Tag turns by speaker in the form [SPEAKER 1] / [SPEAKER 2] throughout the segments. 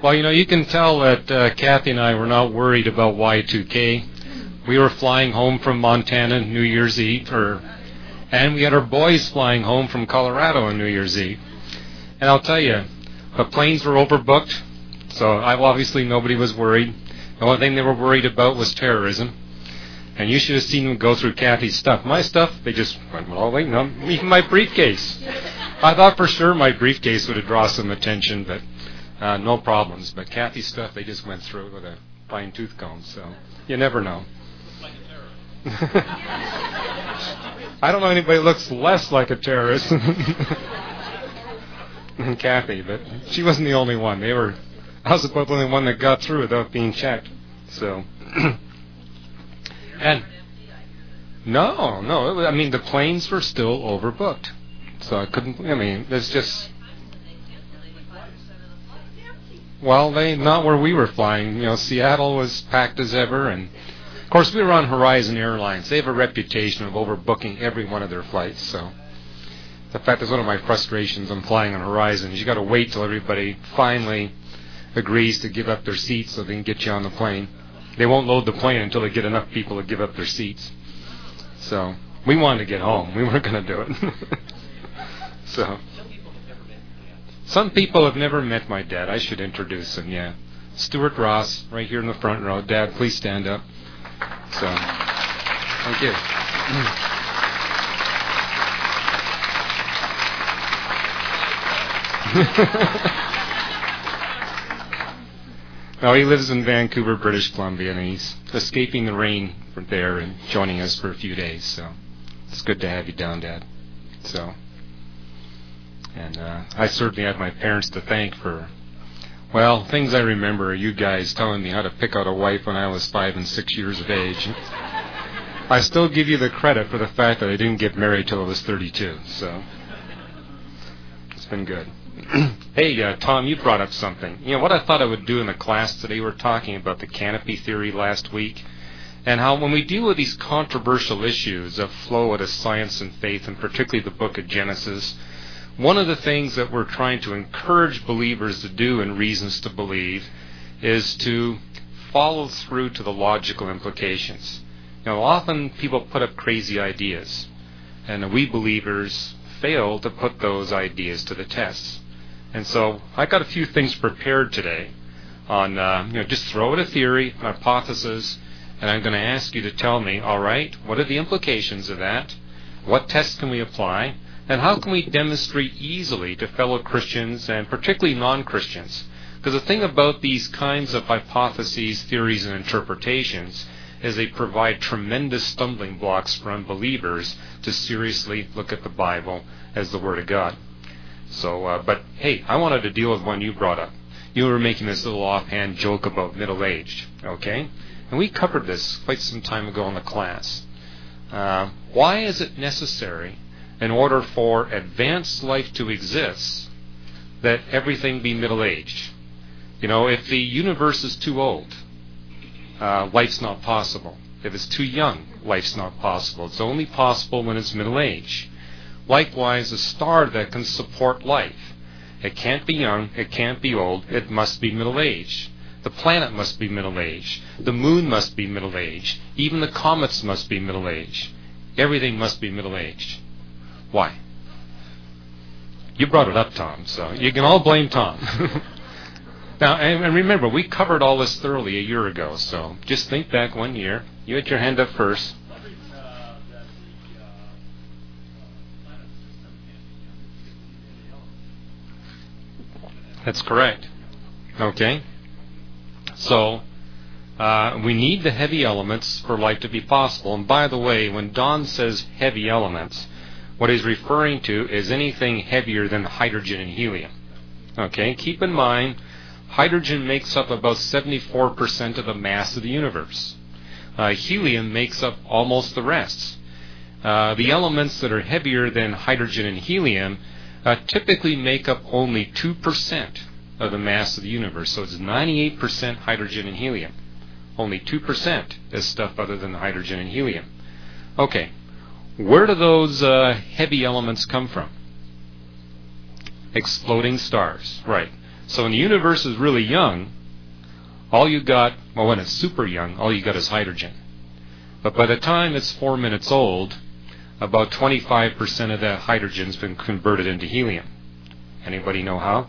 [SPEAKER 1] Well, you can tell that Kathy and I were not worried about Y2K. We were flying home from Montana New Year's Eve, and we had our boys flying home from Colorado on New Year's Eve. And I'll tell you, the planes were overbooked, so obviously nobody was worried. The only thing they were worried about was terrorism. And you should have seen them go through Kathy's stuff. My stuff, they just went, well, wait, no, even my briefcase. I thought for sure my briefcase would have drawn some attention, but no problems. But Kathy's stuff, they just went through with a fine tooth comb, so you never know. I don't know anybody that looks less like a terrorist than Kathy, but she wasn't the only one. I was about the only one that got through without being checked. So, and no, the planes were still overbooked. So there's just, well, not where we were flying. Seattle was packed as ever, and of course we were on Horizon Airlines. They have a reputation of overbooking every one of their flights. So, in fact, that's one of my frustrations on flying on Horizon. Is you got to wait till everybody finally agrees to give up their seats so they can get you on the plane. They won't load the plane until they get enough people to give up their seats. So we wanted to get home. We weren't going to do it. So some people have never met my dad. I should introduce him. Yeah, Stuart Ross, right here in the front row. Dad, please stand up. So thank you. No, he lives in Vancouver, British Columbia, and he's escaping the rain from there and joining us for a few days. So it's good to have you down, Dad. So, and I certainly have my parents to thank for, well, things I remember are you guys telling me how to pick out a wife when I was 5 and 6 years of age. I still give you the credit for the fact that I didn't get married till I was 32. So it's been good. Hey, Tom, you brought up something. What I thought I would do in the class today, we were talking about the canopy theory last week, and how when we deal with these controversial issues of flow out of science and faith, and particularly the book of Genesis, one of the things that we're trying to encourage believers to do and reasons to believe is to follow through to the logical implications. Often people put up crazy ideas, and we believers fail to put those ideas to the test. And so I got a few things prepared today on, just throw out a theory, an hypothesis, and I'm going to ask you to tell me, all right, what are the implications of that? What tests can we apply? And how can we demonstrate easily to fellow Christians and particularly non-Christians? Because the thing about these kinds of hypotheses, theories, and interpretations is they provide tremendous stumbling blocks for unbelievers to seriously look at the Bible as the Word of God. So, but hey, I wanted to deal with one you brought up. You were making this little offhand joke about middle-aged, okay? And we covered this quite some time ago in the class. Why is it necessary, in order for advanced life to exist, that everything be middle-aged? If the universe is too old, life's not possible. If it's too young, life's not possible. It's only possible when it's middle-aged. Likewise, a star that can support life. It can't be young, it can't be old, it must be middle-aged. The planet must be middle-aged. The moon must be middle-aged. Even the comets must be middle-aged. Everything must be middle-aged. Why? You brought it up, Tom, so you can all blame Tom. Now, and remember, we covered all this thoroughly a year ago, so just think back 1 year. You had your hand up first. That's correct. Okay. So, we need the heavy elements for life to be possible. And by the way, when Don says heavy elements, what he's referring to is anything heavier than hydrogen and helium. Okay, keep in mind, hydrogen makes up about 74% of the mass of the universe. Helium makes up almost the rest. The elements that are heavier than hydrogen and helium typically make up only 2% of the mass of the universe. So it's 98% hydrogen and helium. Only 2% is stuff other than hydrogen and helium. Okay, where do those heavy elements come from? Exploding stars, right. So when the universe is really young, all you got, well, when it's super young, all you got is hydrogen. But by the time it's 4 minutes old, about 25% of that hydrogen's been converted into helium. Anybody know how?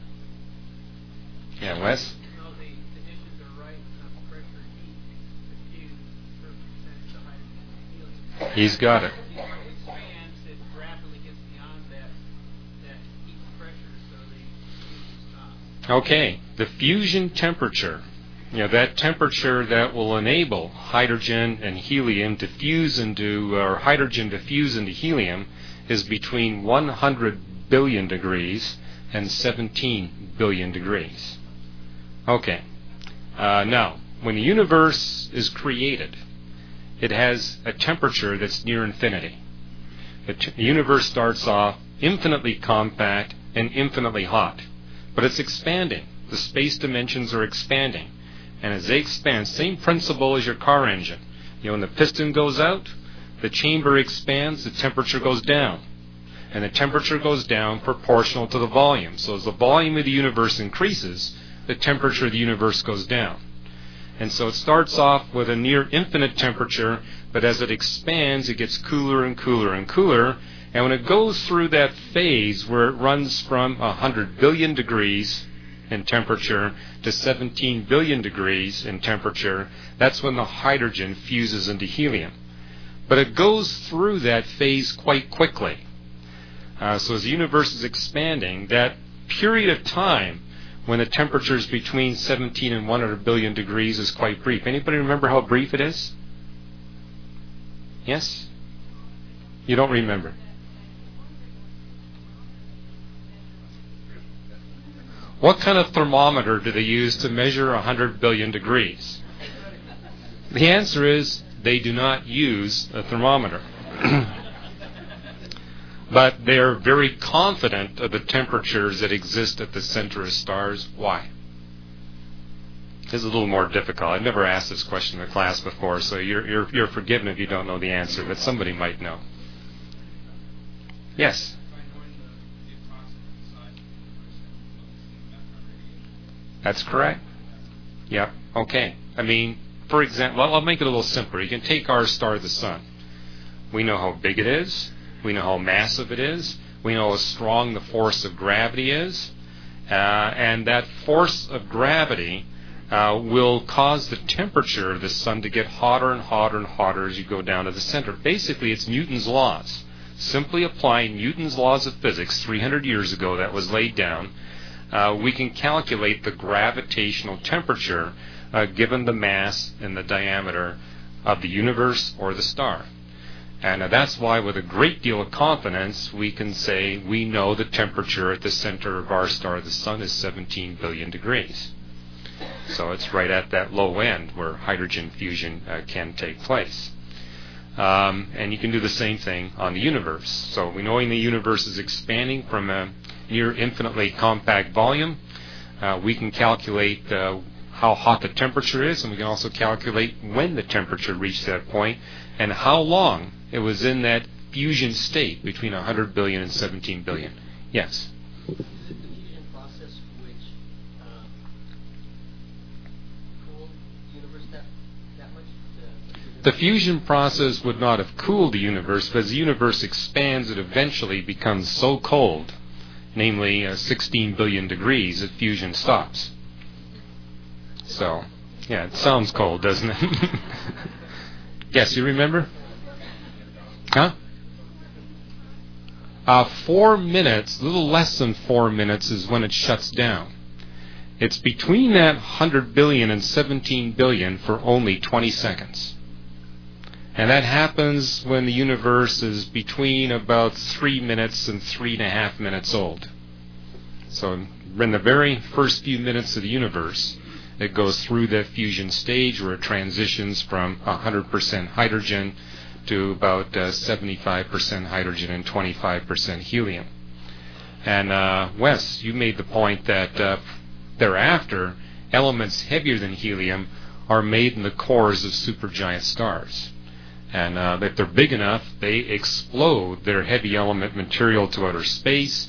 [SPEAKER 1] Yeah, Wes?
[SPEAKER 2] No, the conditions are right, enough pressure and heat to fuse a certain percentage of hydrogen and helium.
[SPEAKER 1] He's got it.
[SPEAKER 2] Before it expands, it rapidly gets beyond that heat pressure, so the fusion stops.
[SPEAKER 1] Okay, the fusion temperature, that temperature that will enable hydrogen and helium to fuse into, or hydrogen to fuse into helium, is between 100 billion degrees and 17 billion degrees. Okay, now, when the universe is created, it has a temperature that's near infinity. The universe starts off infinitely compact and infinitely hot, but it's expanding. The space dimensions are expanding. And as they expand, same principle as your car engine. When the piston goes out, the chamber expands, the temperature goes down. And the temperature goes down proportional to the volume. So as the volume of the universe increases, the temperature of the universe goes down. And so it starts off with a near infinite temperature, but as it expands, it gets cooler and cooler and cooler. And when it goes through that phase where it runs from 100 billion degrees in temperature to 17 billion degrees in temperature, that's when the hydrogen fuses into helium. But it goes through that phase quite quickly. So as the universe is expanding, that period of time when the temperature is between 17 and 100 billion degrees is quite brief. Anybody remember how brief it is? Yes? You don't remember? What kind of thermometer do they use to measure 100 billion degrees? The answer is they do not use a thermometer. But they are very confident of the temperatures that exist at the center of stars. Why? This is a little more difficult. I've never asked this question in the class before, so you're forgiven if you don't know the answer, but somebody might know. Yes? That's correct. Yep. Okay. I mean, for example, I'll make it a little simpler. You can take our star, the sun. We know how big it is. We know how massive it is. We know how strong the force of gravity is. And that force of gravity will cause the temperature of the sun to get hotter and hotter and hotter as you go down to the center. Basically, it's Newton's laws. Simply applying Newton's laws of physics 300 years ago that was laid down, we can calculate the gravitational temperature given the mass and the diameter of the universe or the star. And that's why with a great deal of confidence we can say we know the temperature at the center of our star, the sun, is 17 billion degrees. So it's right at that low end where hydrogen fusion can take place. And you can do the same thing on the universe. So we know the universe is expanding from a near infinitely compact volume. We can calculate how hot the temperature is, and we can also calculate when the temperature reached that point and how long it was in that fusion state between 100 billion and 17 billion. Yes?
[SPEAKER 3] Is it the fusion process which cooled the universe that much?
[SPEAKER 1] The fusion process would not have cooled the universe, but as the universe expands, it eventually becomes so cold, namely 16 billion degrees, that fusion stops. So, yeah, it sounds cold, doesn't it? Yes, you remember? Huh? 4 minutes, a little less than 4 minutes is when it shuts down. It's between that 100 billion and 17 billion for only 20 seconds. And that happens when the universe is between about 3 minutes and 3.5 minutes old. So in the very first few minutes of the universe, it goes through that fusion stage where it transitions from 100% hydrogen to about 75% hydrogen and 25% helium. And Wes, you made the point that thereafter, elements heavier than helium are made in the cores of supergiant stars. And if they're big enough, they explode their heavy element material to outer space,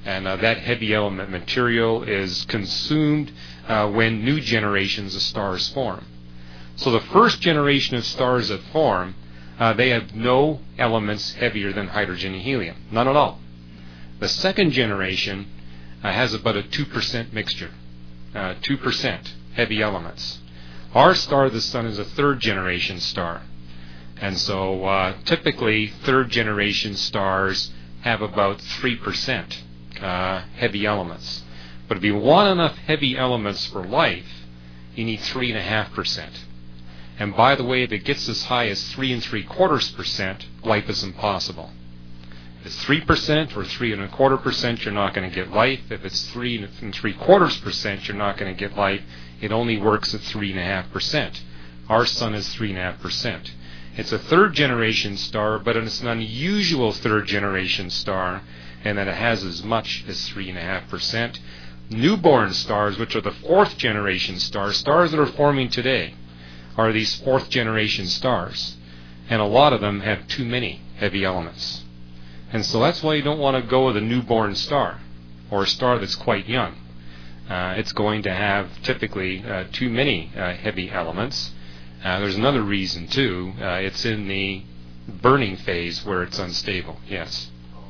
[SPEAKER 1] And that heavy element material is consumed when new generations of stars form. So the first generation of stars that form, they have no elements heavier than hydrogen and helium. None at all. The second generation has about a 2% mixture. 2% heavy elements. Our star, the Sun, is a third generation star. And so typically third generation stars have about 3% heavy elements. But if you want enough heavy elements for life, you need 3.5%. And by the way, if it gets as high as 3.75%, life is impossible. If it's 3% or 3.25%, you're not going to get life. If it's 3.75%, you're not going to get life. It only works at 3.5%. Our Sun is 3.5%. It's a third generation star, but it's an unusual third generation star, and that it has as much as 3.5%. Newborn stars, which are the fourth generation stars that are forming today, are these fourth generation stars. And a lot of them have too many heavy elements. And so that's why you don't want to go with a newborn star, or a star that's quite young. It's going to have typically too many heavy elements. There's another reason too. It's in the burning phase where it's unstable. Yes.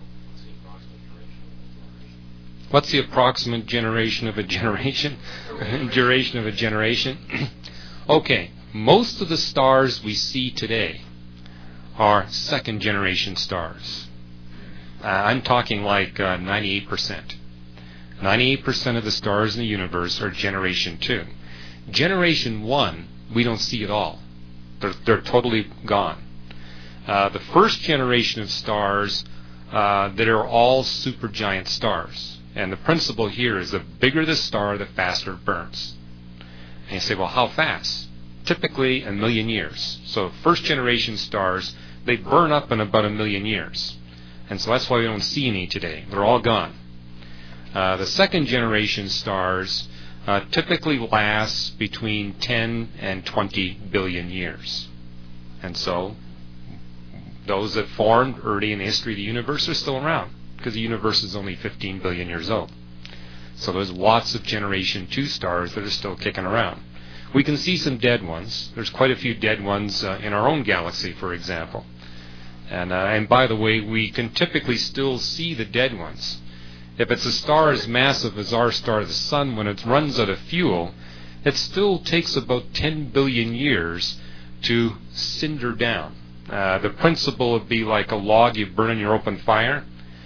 [SPEAKER 1] What's the approximate generation of a generation? Duration of a generation? Okay, most of the stars we see today are second generation stars. I'm talking like 98%. 98% of the stars in the universe are generation 2. Generation 1, we don't see at all. They're totally gone. The first generation of stars that are all supergiant stars. And the principle here is the bigger the star, the faster it burns. And you say, well, how fast? Typically a million years. So first generation stars, they burn up in about a million years. And so that's why we don't see any today. They're all gone. The second generation stars typically last between 10 and 20 billion years. And so those that formed early in the history of the universe are still around, because the universe is only 15 billion years old. So there's lots of generation 2 stars that are still kicking around. We can see some dead ones. There's quite a few dead ones in our own galaxy, for example. And by the way, we can typically still see the dead ones. If it's a star as massive as our star, the Sun, when it runs out of fuel, it still takes about 10 billion years to cinder down. The principle would be like a log you burn in your open fire.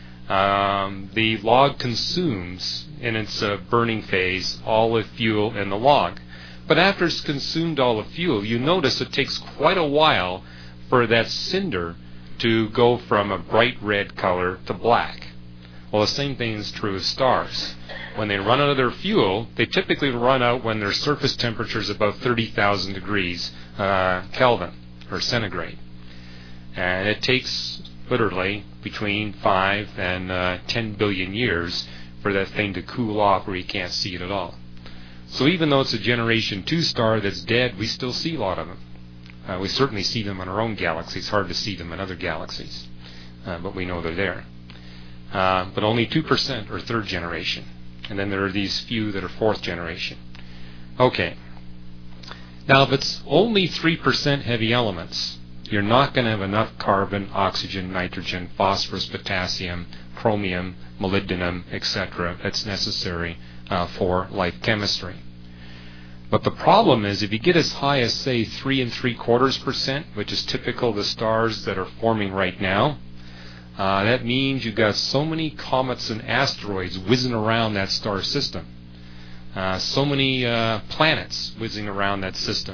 [SPEAKER 1] The log consumes, in its burning phase, all the fuel in the log. But after it's consumed all the fuel, you notice it takes quite a while for that cinder to go from a bright red color to black. Well, the same thing is true of stars. When they run out of their fuel, they typically run out when their surface temperature is about 30,000 degrees Kelvin, or centigrade. And it takes literally between 5 and 10 billion years for that thing to cool off where you can't see it at all. So even though it's a generation 2 star that's dead, we still see a lot of them. We certainly see them in our own galaxy. It's hard to see them in other galaxies, but we know they're there. But only 2% are third generation. And then there are these few that are fourth generation. Okay. Now, if it's only 3% heavy elements, you're not going to have enough carbon, oxygen, nitrogen, phosphorus, potassium, chromium, molybdenum, etc. that's necessary for life chemistry. But the problem is, if you get as high as, say, 3.75%, which is typical of the stars that are forming right now, that means you've got so many comets and asteroids whizzing around that star system. So many planets whizzing around that system.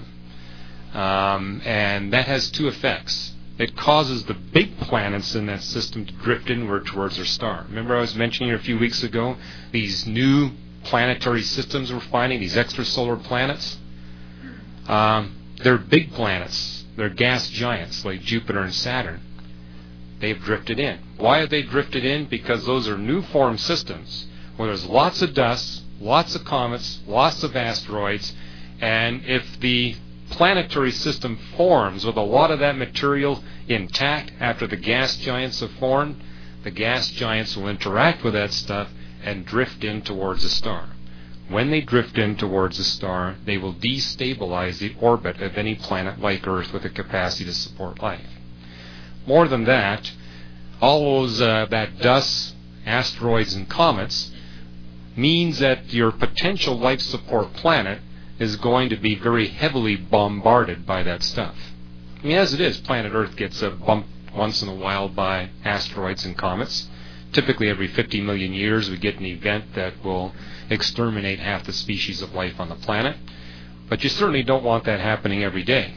[SPEAKER 1] And that has two effects. It causes the big planets in that system to drift inward towards their star. Remember I was mentioning a few weeks ago these new planetary systems we're finding, these extrasolar planets? They're big planets. They're gas giants like Jupiter and Saturn. They've drifted in. Why have they drifted in? Because those are new form systems where there's lots of dust, lots of comets, lots of asteroids, and if the planetary system forms with a lot of that material intact after the gas giants have formed, the gas giants will interact with that stuff and drift in towards a star. When they drift in towards a star, they will destabilize the orbit of any planet like Earth with a capacity to support life. More than that, all those that dust, asteroids, and comets means that your potential life support planet is going to be very heavily bombarded by that stuff. I mean, as it is, planet Earth gets bumped once in a while by asteroids and comets. Typically every 50 million years we get an event that will exterminate half the species of life on the planet. But you certainly don't want that happening every day.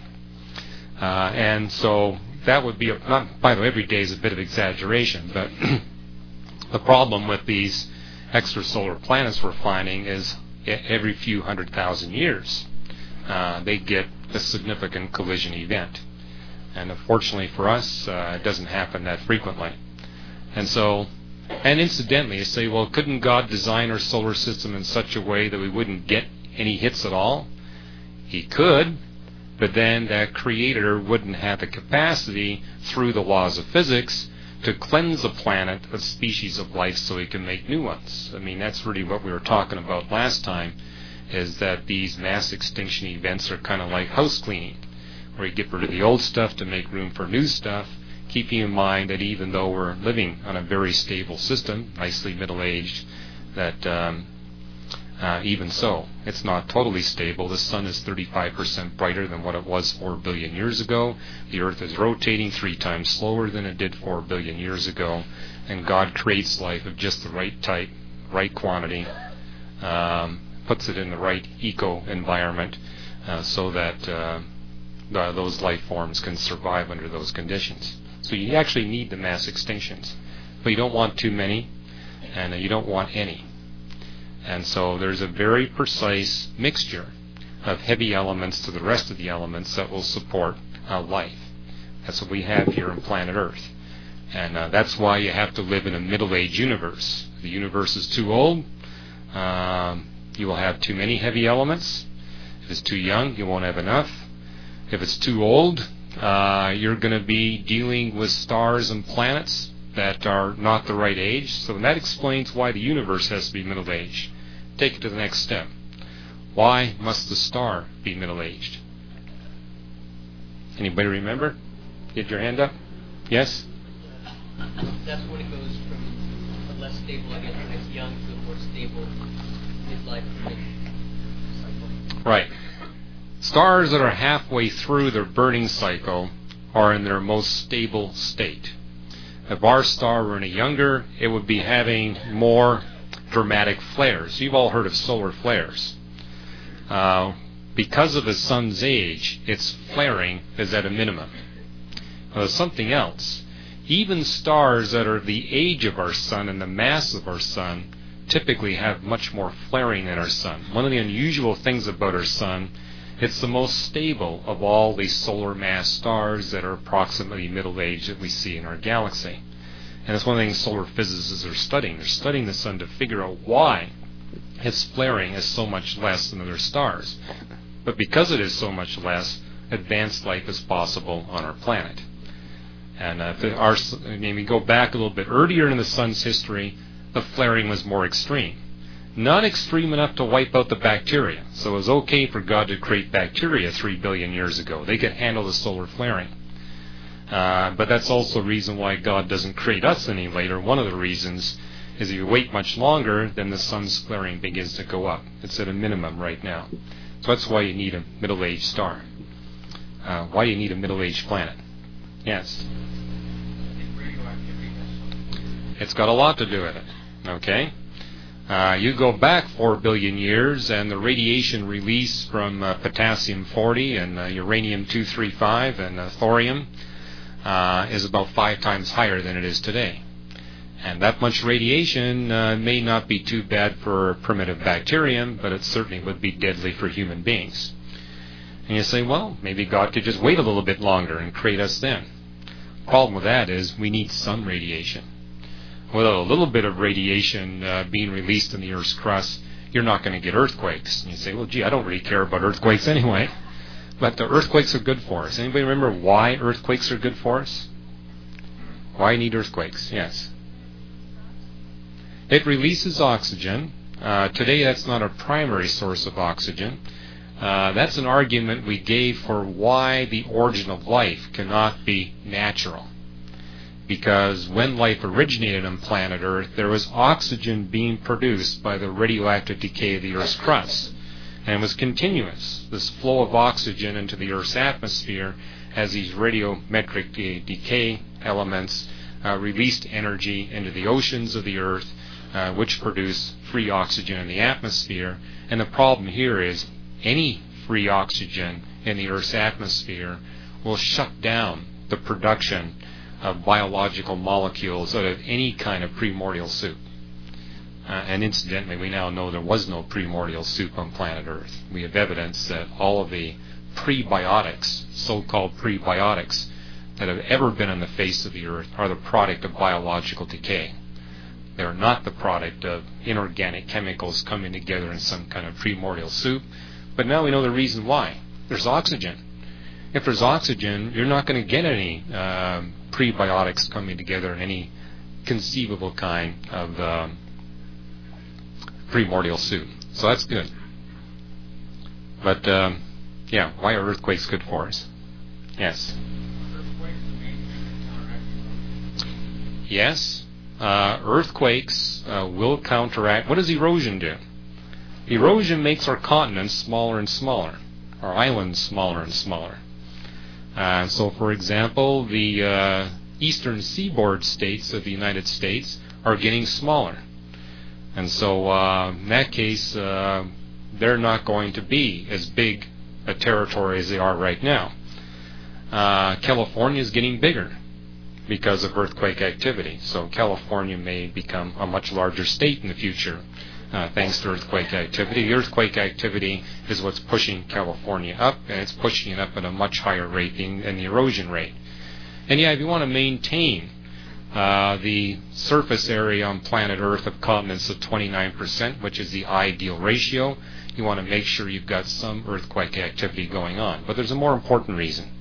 [SPEAKER 1] And so that would be, not, by the way, every day is a bit of exaggeration, but the problem with these extrasolar planets we're finding is every few 100,000 years they get a significant collision event. And unfortunately for us, it doesn't happen that frequently. And so, and incidentally, you say, well, couldn't God design our solar system in such a way that we wouldn't get any hits at all? He could, but then that creator wouldn't have the capacity through the laws of physics to cleanse the planet of species of life so he can make new ones. I mean, that's really what we were talking about last time, is that these mass extinction events are kind of like house cleaning, where you get rid of the old stuff to make room for new stuff, keeping in mind that even though we're living on a very stable system, nicely middle-aged, that even so, it's not totally stable. The sun is 35% brighter than what it was 4 billion years ago. The Earth is rotating 3 times slower than it did 4 billion years ago. And God creates life of just the right type, right quantity, puts it in the right eco-environment so that those life forms can survive under those conditions. So you actually need the mass extinctions. But you don't want too many, and you don't want any. And so there's a very precise mixture of heavy elements to the rest of the elements that will support life. That's what we have here on planet Earth. And that's why you have to live in a middle-aged universe. If the universe is too old, you will have too many heavy elements. If it's too young, you won't have enough. If it's too old, you're going to be dealing with stars and planets that are not the right age. So that explains why the universe has to be middle-aged. Take it to the next step. Why must the star be middle-aged? Anybody remember? Get your hand up. Yes?
[SPEAKER 3] That's when it goes from a less stable, I guess, when it's young to a more stable midlife cycle.
[SPEAKER 1] Right. Stars that are halfway through their burning cycle are in their most stable state. If our star were any younger, it would be having more dramatic flares. You've all heard of solar flares. Because of the sun's age, its flaring is at a minimum. There's something else. Even stars that are the age of our sun and the mass of our sun typically have much more flaring than our sun. One of the unusual things about our sun, it's the most stable of all the solar mass stars that are approximately middle-aged that we see in our galaxy. And that's one of the things solar physicists are studying. They're studying the sun to figure out why its flaring is so much less than other stars. But because it is so much less, advanced life is possible on our planet. And when we go back a little bit earlier in the sun's history, the flaring was more extreme. Not extreme enough to wipe out the bacteria. So it was okay for God to create bacteria 3 billion years ago. They could handle the solar flaring. But that's also a reason why God doesn't create us any later. One of the reasons is if you wait much longer, then the sun's flaring begins to go up. It's at a minimum right now. So that's why you need a middle-aged star. Why you need a middle-aged planet. Yes? It's got a lot to do with it. Okay? You go back 4 billion years, and the radiation release from potassium-40 and uranium-235 and thorium is about 5 times higher than it is today. And that much radiation may not be too bad for primitive bacterium, but it certainly would be deadly for human beings. And you say, well, maybe God could just wait a little bit longer and create us then. The problem with that is we need sun radiation. Without a little bit of radiation being released in the Earth's crust, you're not going to get earthquakes. And you say, well, gee, I don't really care about earthquakes anyway. But the earthquakes are good for us. Anybody remember why earthquakes are good for us? Why need earthquakes? Yes. It releases oxygen. Today that's not a primary source of oxygen. That's an argument we gave for why the origin of life cannot be natural. Because when life originated on planet Earth, there was oxygen being produced by the radioactive decay of the Earth's crust. And it was continuous, this flow of oxygen into the Earth's atmosphere as these radiometric decay elements released energy into the oceans of the Earth, which produce free oxygen in the atmosphere. And the problem here is any free oxygen in the Earth's atmosphere will shut down the production of biological molecules out of any kind of primordial soup. And incidentally, we now know there was no primordial soup on planet Earth. We have evidence that all of the prebiotics, so-called prebiotics, that have ever been on the face of the Earth are the product of biological decay. They are not the product of inorganic chemicals coming together in some kind of primordial soup. But now we know the reason why. There's oxygen. If there's oxygen, you're not going to get any prebiotics coming together in any conceivable kind of primordial soup. So that's good. But, why are earthquakes good for us? Yes? Yes. Earthquakes will counteract. What does erosion do? Erosion makes our continents smaller and smaller, our islands smaller and smaller. So, for example, the eastern seaboard states of the United States are getting smaller. And so, in that case, they're not going to be as big a territory as they are right now. California is getting bigger because of earthquake activity. So California may become a much larger state in the future thanks to earthquake activity. The earthquake activity is what's pushing California up, and it's pushing it up at a much higher rate than the erosion rate. And if you want to maintain the surface area on planet Earth of continents of 29%, which is the ideal ratio, you want to make sure you've got some earthquake activity going on. But there's a more important reason.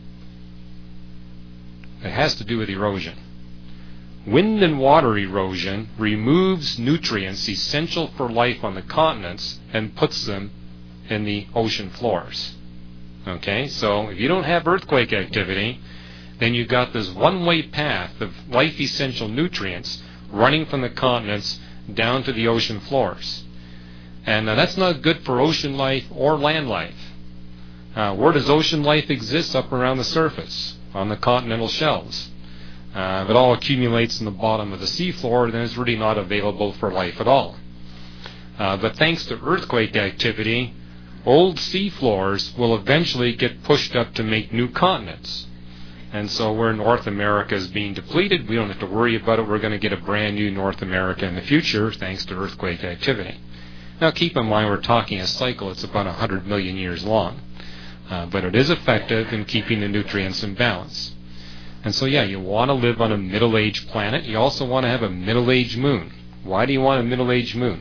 [SPEAKER 1] It has to do with erosion. Wind and water erosion removes nutrients essential for life on the continents and puts them in the ocean floors. Okay, so if you don't have earthquake activity, then you've got this one-way path of life-essential nutrients running from the continents down to the ocean floors. And that's not good for ocean life or land life. Where does ocean life exist? Up around the surface, on the continental shelves. If it all accumulates in the bottom of the seafloor, then it's really not available for life at all. But thanks to earthquake activity, old seafloors will eventually get pushed up to make new continents. And so where North America is being depleted, we don't have to worry about it. We're going to get a brand new North America in the future thanks to earthquake activity. Now keep in mind we're talking a cycle that's about 100 million years long. But it is effective in keeping the nutrients in balance. And so you want to live on a middle-aged planet. You also want to have a middle-aged moon. Why do you want a middle-aged moon?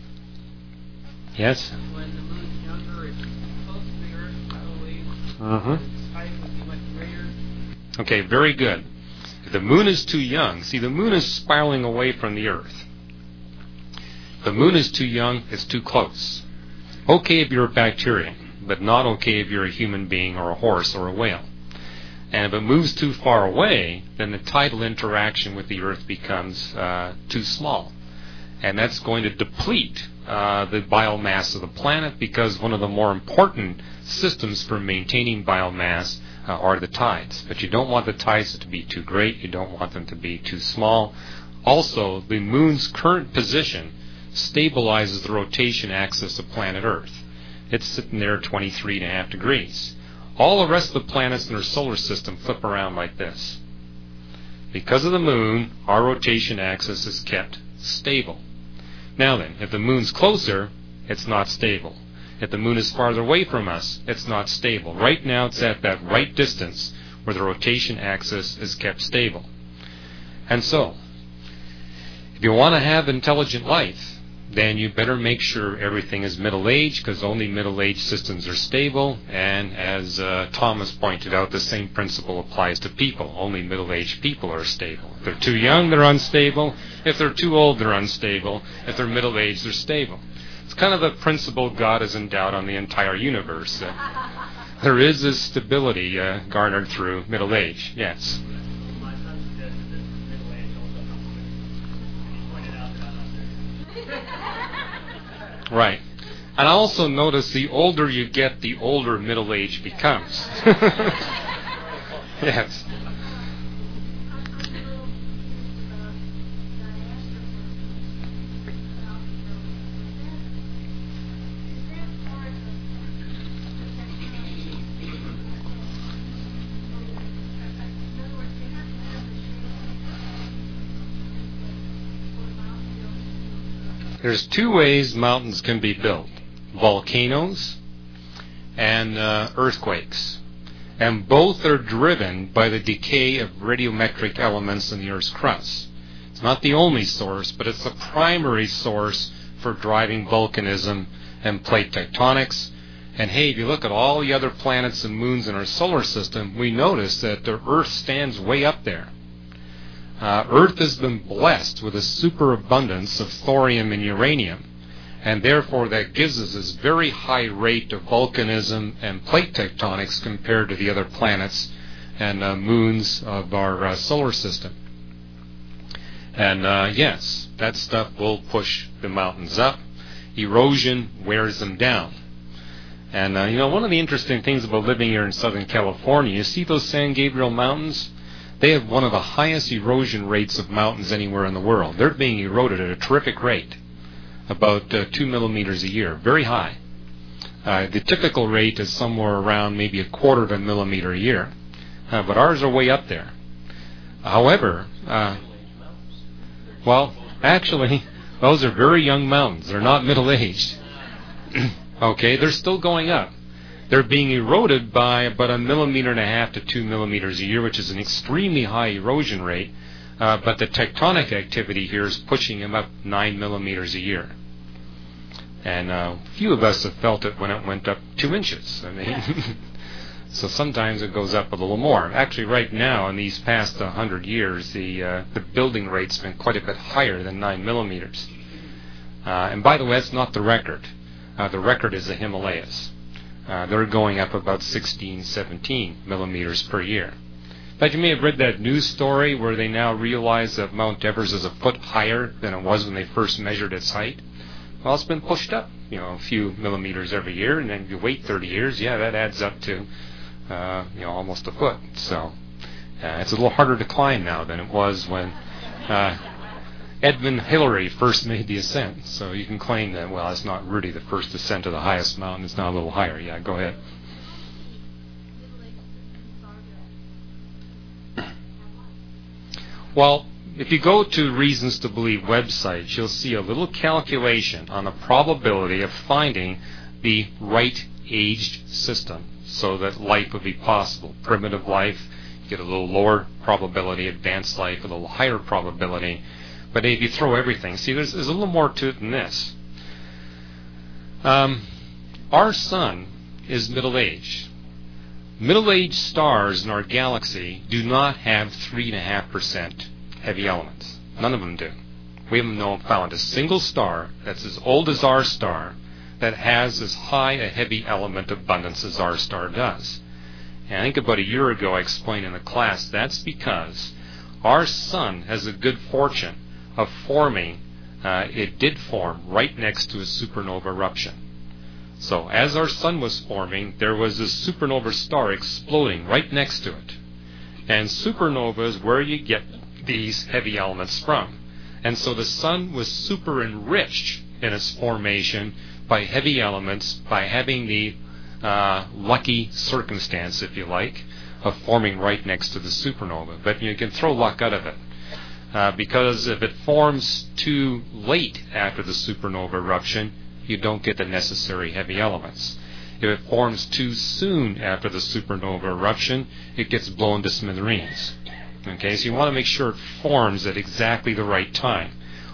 [SPEAKER 1] Yes?
[SPEAKER 2] When the moon's younger, it's close to the Earth, middle-aged. Its height would be much greater.
[SPEAKER 1] Okay, very good. If the moon is too young, see, the moon is spiraling away from the Earth. If the moon is too young, it's too close. Okay if you're a bacterium, but not okay if you're a human being or a horse or a whale. And if it moves too far away, then the tidal interaction with the Earth becomes too small. And that's going to deplete the biomass of the planet, because one of the more important systems for maintaining biomass are the tides. But you don't want the tides to be too great. You don't want them to be too small. Also, the moon's current position stabilizes the rotation axis of planet Earth. It's sitting there at 23.5 degrees. All the rest of the planets in our solar system flip around like this. Because of the moon, our rotation axis is kept stable. Now then, if the moon's closer, it's not stable. If the moon is farther away from us, it's not stable. Right now it's at that right distance where the rotation axis is kept stable. And so, if you want to have intelligent life, then you better make sure everything is middle-aged, because only middle-aged systems are stable. And as Thomas pointed out, the same principle applies to people. Only middle-aged people are stable. If they're too young, they're unstable. If they're too old, they're unstable. If they're middle-aged, they're stable. It's kind of a principle God has endowed on the entire universe. There is this stability garnered through middle age. Yes.
[SPEAKER 2] My son suggested that middle age also comes with. He pointed out that I'm not there.
[SPEAKER 1] Right. And I also notice the older you get, the older middle age becomes. Yes. There's two ways mountains can be built: volcanoes and earthquakes. And both are driven by the decay of radiometric elements in the Earth's crust. It's not the only source, but it's the primary source for driving volcanism and plate tectonics. And hey, if you look at all the other planets and moons in our solar system, we notice that the Earth stands way up there. Earth has been blessed with a superabundance of thorium and uranium, and therefore that gives us this very high rate of volcanism and plate tectonics compared to the other planets and moons of our solar system. And yes, that stuff will push the mountains up. Erosion wears them down. And one of the interesting things about living here in Southern California, you see those San Gabriel Mountains? They have one of the highest erosion rates of mountains anywhere in the world. They're being eroded at a terrific rate, about 2 millimeters a year, very high. The typical rate is somewhere around maybe 1/4 of a millimeter a year, but ours are way up there. However, well, actually, those are very young mountains. They're not middle-aged. Okay, they're still going up. They're being eroded by about 1.5 millimeters to 2 millimeters a year, which is an extremely high erosion rate. But the tectonic activity here is pushing them up 9 millimeters a year. And few of us have felt it when it went up 2 inches. I mean, so sometimes it goes up a little more. Actually, right now, in these past 100 years, the building rate's been quite a bit higher than 9 millimeters. And by the way, that's not the record. The record is the Himalayas. They're going up about 16, 17 millimeters per year. In fact, you may have read that news story where they now realize that Mount Everest is a foot higher than it was when they first measured its height. Well, it's been pushed up, a few millimeters every year, and then if you wait 30 years, that adds up to, almost a foot. So it's a little harder to climb now than it was when Edmund Hillary first made the ascent. So you can claim that, well, it's not really the first ascent to the highest mountain. It's now a little higher. Yeah, go ahead. Well, if you go to Reasons to Believe websites, you'll see a little calculation on the probability of finding the right aged system so that life would be possible. Primitive life, you get a little lower probability. Advanced life, a little higher probability. But if you throw everything, see, there's a little more to it than this. Our sun is middle-aged. Middle-aged stars in our galaxy do not have 3.5% heavy elements. None of them do. We haven't found a single star that's as old as our star that has as high a heavy element abundance as our star does. And I think about a year ago I explained in the class that's because our sun has a good fortune of forming, it did form right next to a supernova eruption. So as our sun was forming, there was a supernova star exploding right next to it. And supernova is where you get these heavy elements from. And so the sun was super enriched in its formation by heavy elements, by having the lucky circumstance, if you like, of forming right next to the supernova. But you can throw luck out of it. Because if it forms too late after the supernova eruption, you don't get the necessary heavy elements. If it forms too soon after the supernova eruption, it gets blown to smithereens. Okay, so you want to make sure it forms at exactly the right time.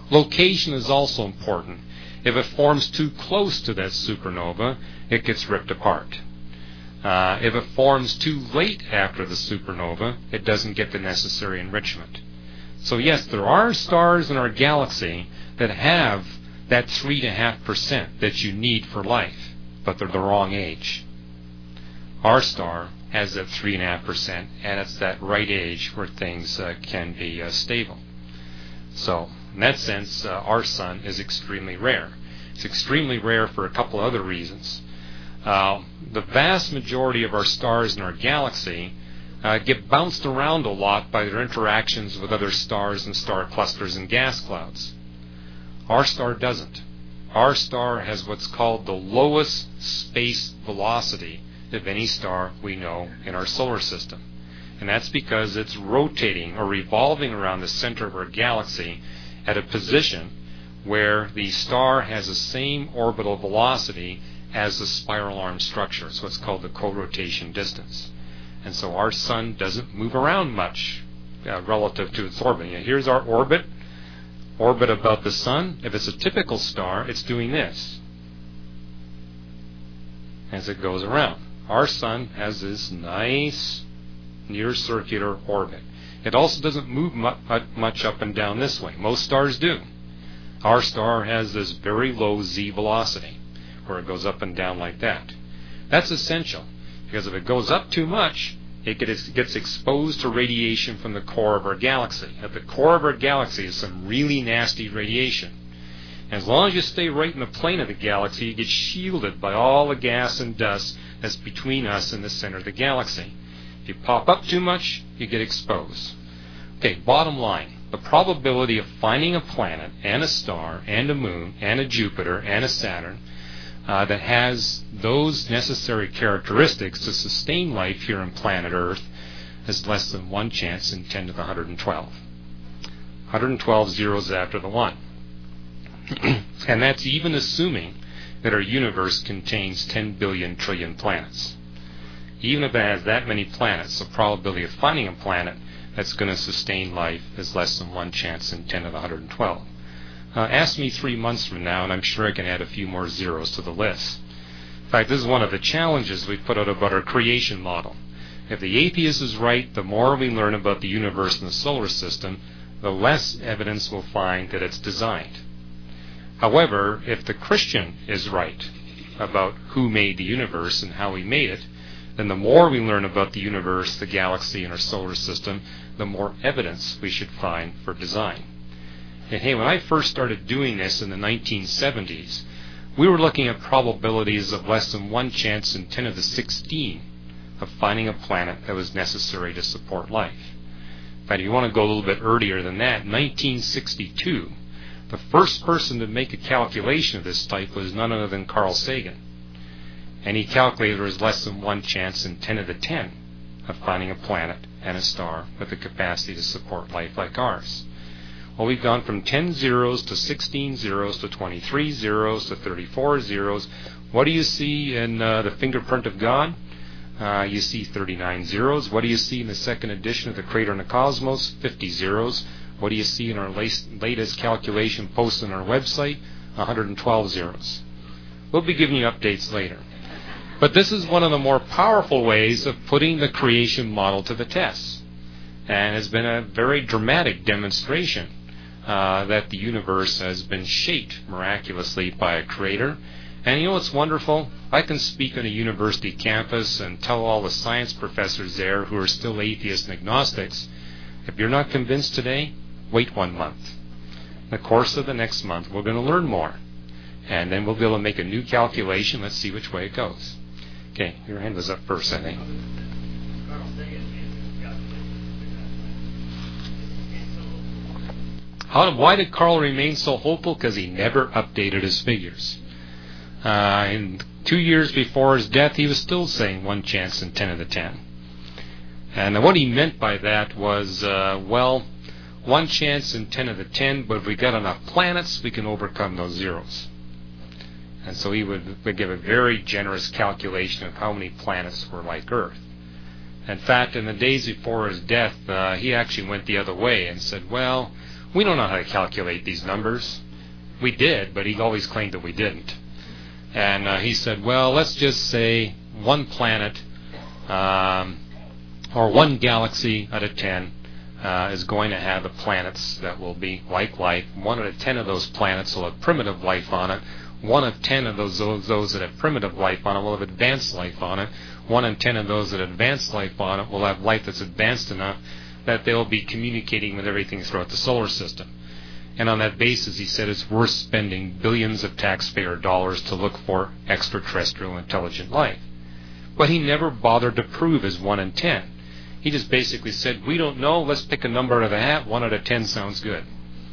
[SPEAKER 1] Location is also important. If it forms too close to that supernova, it gets ripped apart. If it forms too late after the supernova, it doesn't get the necessary enrichment. So yes, there are stars in our galaxy that have that 3.5% that you need for life, but they're the wrong age. Our star has that 3.5%, and it's that right age where things can be stable. So, in that sense, our sun is extremely rare. It's extremely rare for a couple other reasons. The vast majority of our stars in our galaxy get bounced around a lot by their interactions with other stars and star clusters and gas clouds. Our star doesn't. Our star has what's called the lowest space velocity of any star we know in our solar system. And that's because it's rotating or revolving around the center of our galaxy at a position where the star has the same orbital velocity as the spiral arm structure. So it's called the co-rotation distance. And so our sun doesn't move around much relative to its orbit. Here's our orbit about the sun. If it's a typical star, it's doing this as it goes around. Our sun has this nice near circular orbit. It also doesn't move much up and down this way. Most stars do. Our star has this very low z velocity where it goes up and down like that. That's essential because if it goes up too much, it gets exposed to radiation from the core of our galaxy. At the core of our galaxy is some really nasty radiation. As long as you stay right in the plane of the galaxy, you get shielded by all the gas and dust that's between us and the center of the galaxy. If you pop up too much, you get exposed. Okay, bottom line, the probability of finding a planet and a star and a moon and a Jupiter and a Saturn that has those necessary characteristics to sustain life here on planet Earth is less than 1 chance in 10 to the 112. 112 zeros after the 1. And that's even assuming that our universe contains 10 billion trillion planets. Even if it has that many planets, the probability of finding a planet that's going to sustain life is less than 1 chance in 10 to the 112. Ask me 3 months from now, and I'm sure I can add a few more zeros to the list. In fact, this is one of the challenges we put out about our creation model. If the atheist is right, the more we learn about the universe and the solar system, the less evidence we'll find that it's designed. However, if the Christian is right about who made the universe and how he made it, then the more we learn about the universe, the galaxy, and our solar system, the more evidence we should find for design. And hey, when I first started doing this in the 1970s, we were looking at probabilities of less than 1 chance in 10 to the 16 of finding a planet that was necessary to support life. In fact, if you want to go a little bit earlier than that, 1962, the first person to make a calculation of this type was none other than Carl Sagan. And he calculated there was less than 1 chance in 10 to the 10 of finding a planet and a star with the capacity to support life like ours. Well, we've gone from 10 zeros to 16 zeros to 23 zeros to 34 zeros. What do you see in the fingerprint of God? You see 39 zeros. What do you see in the second edition of the Crater in the Cosmos? 50 zeros. What do you see in our latest calculation posted on our website? 112 zeros. We'll be giving you updates later. But this is one of the more powerful ways of putting the creation model to the test. And it's been a very dramatic demonstration that the universe has been shaped miraculously by a creator. And you know what's wonderful? I can speak on a university campus and tell all the science professors there who are still atheists and agnostics, if you're not convinced today, wait 1 month. In the course of the next month, we're going to learn more. And then we'll be able to make a new calculation. Let's see which way it goes. Okay, your hand was up first, I think. Why did Carl remain so hopeful? Because he never updated his figures. In 2 years before his death, he was still saying 1 chance in 10 to the 10. And what he meant by that was, 1 chance in 10 to the 10, but if we got enough planets, we can overcome those zeros. And so he would give a very generous calculation of how many planets were like Earth. In fact, in the days before his death, he actually went the other way and said, well, we don't know how to calculate these numbers. We did, but he always claimed that we didn't. And he said, well, let's just say one planet or one galaxy out of 10 is going to have planets that will be like life. 1 out of 10 of those planets will have primitive life on it. 1 of 10 of those that have primitive life on it will have advanced life on it. 1 in 10 of those that have advanced life on it will have life that's advanced enough that they'll be communicating with everything throughout the solar system. And on that basis, he said it's worth spending billions of taxpayer dollars to look for extraterrestrial intelligent life. But he never bothered to prove his 1 in 10. He just basically said, we don't know, let's pick a number out of the hat, 1 out of 10 sounds good.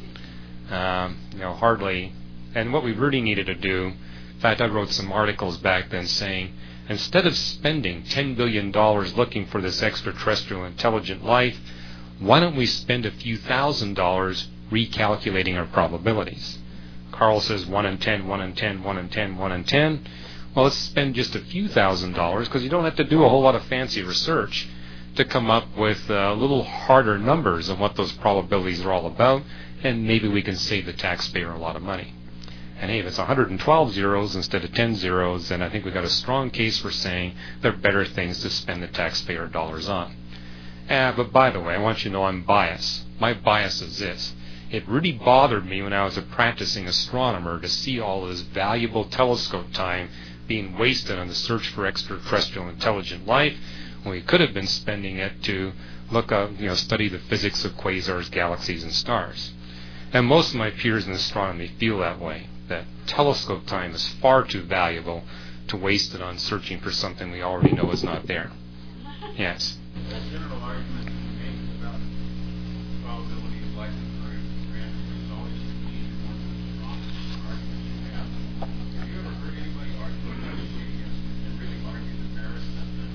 [SPEAKER 1] Hardly. And what we really needed to do, in fact, I wrote some articles back then saying, instead of spending $10 billion looking for this extraterrestrial intelligent life, why don't we spend a few $1,000s recalculating our probabilities? Carl says 1 in 10, 1 in 10, 1 in 10, 1 in 10. Well, let's spend just a few $1,000s because you don't have to do a whole lot of fancy research to come up with little harder numbers on what those probabilities are all about, and maybe we can save the taxpayer a lot of money. And hey, if it's 112 zeros instead of 10 zeros, then I think we've got a strong case for saying there are better things to spend the taxpayer dollars on. But by the way, I want you to know I'm biased. My bias is this. It really bothered me when I was a practicing astronomer to see all this valuable telescope time being wasted on the search for extraterrestrial intelligent life when we could have been spending it to look up, study the physics of quasars, galaxies, and stars. And most of my peers in astronomy feel that way, that telescope time is far too valuable to waste it on searching for something we already know is not there. Yes?
[SPEAKER 4] That general argument made about probability of life and is always the strongest argument you have. Have you ever heard anybody argue against and really argue the merits